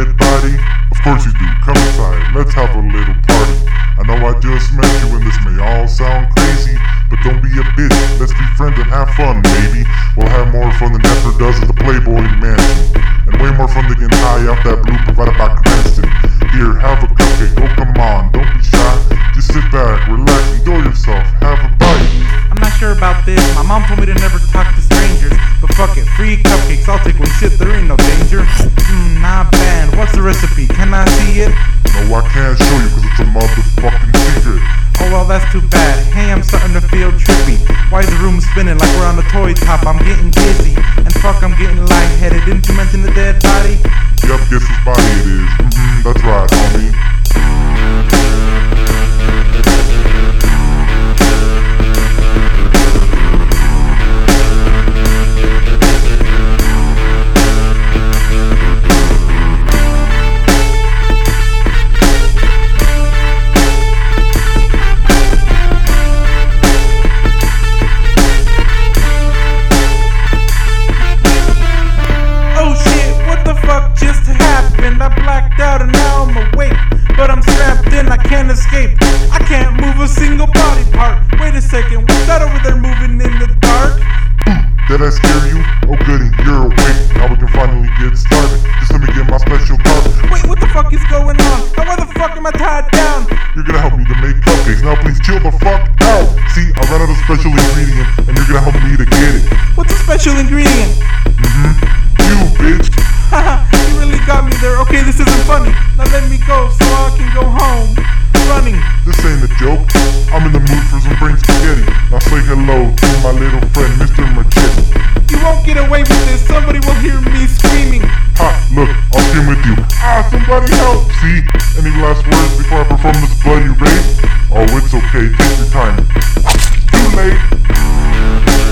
dead body? Of course you do, come inside, let's have a little party. I know I just met you and this may all sound crazy, but don't be a bitch, let's be friends and have fun, baby. We'll have more fun than ever does at the Playboy Mansion, and way more fun than getting high off that blue provided by Cranston. Here, have a cupcake, oh come on, don't be shy. Just sit back, relax, enjoy yourself, have a bite. I'm not sure about this, my mom told me to never talk to strangers, but fuck it, free cupcakes, I'll take one, shit, there ain't no danger. Not bad, what's the recipe, can I see it? No, I can't show you cause it's a motherfucking secret. Oh well, that's too bad, hey, I'm starting to feel trippy. Why is the room spinning like we're on the toy top? I'm getting dizzy, and fuck, I'm getting lightheaded. Didn't you mention the dead body? Yup, guess whose body it is. That's right, homie. I blacked out and now I'm awake, but I'm strapped in, I can't escape. I can't move a single body part. Wait a second, what's that over there moving in the dark? Did I scare you? Oh goody, you're awake. Now we can finally get started. Just let me get my special carpet. Wait, what the fuck is going on? Now why the fuck am I tied down? You're gonna help me to make cupcakes. Now please chill the fuck out. See, I ran out of special ingredient and you're gonna help me to get it. What's a special ingredient? You bitch. Haha, you really got me there. Okay, this isn't funny. Now let me go so I can go home. Running. This ain't a joke. I'm in the mood for some brain spaghetti. Now say hello to my little friend, Mr. Machete. You won't get away with this. Somebody will hear me screaming. Ha, look, I'll scream with you. Ah, somebody help. See, any last words before I perform this bloody rape? Oh, it's okay. Take your time. Too late.